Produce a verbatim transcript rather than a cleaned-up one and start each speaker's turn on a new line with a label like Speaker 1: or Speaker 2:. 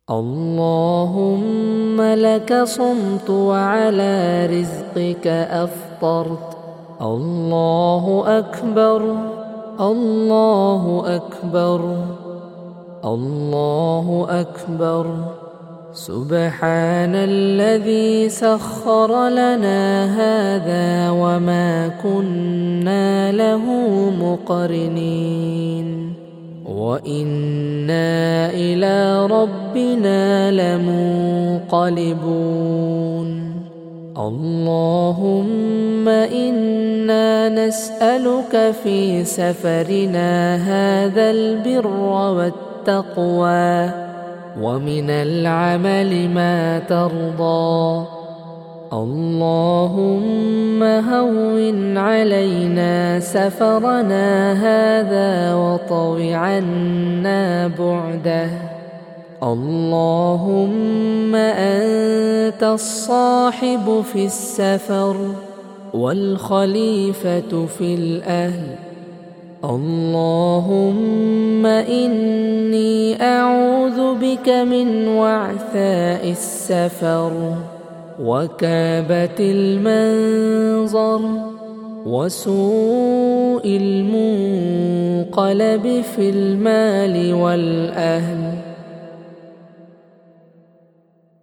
Speaker 1: اللهم لك صمت وعلى رزقك أفطرت. الله أكبر، الله أكبر، الله أكبر. سبحان الذي سخر لنا هذا وما كنا له مقرنين وإنا إلى ربنا لمنقلبون. اللهم إنا نسألك في سفرنا هذا البر والتقوى ومن العمل ما ترضى. اللهم هون علينا سفرنا هذا وطو عنا بعده. اللهم أنت الصاحب في السفر والخليفة في الأهل. اللهم إني أعوذ بك من وعثاء السفر وكابة المنظر وسوء المنقلب في المال والأهل.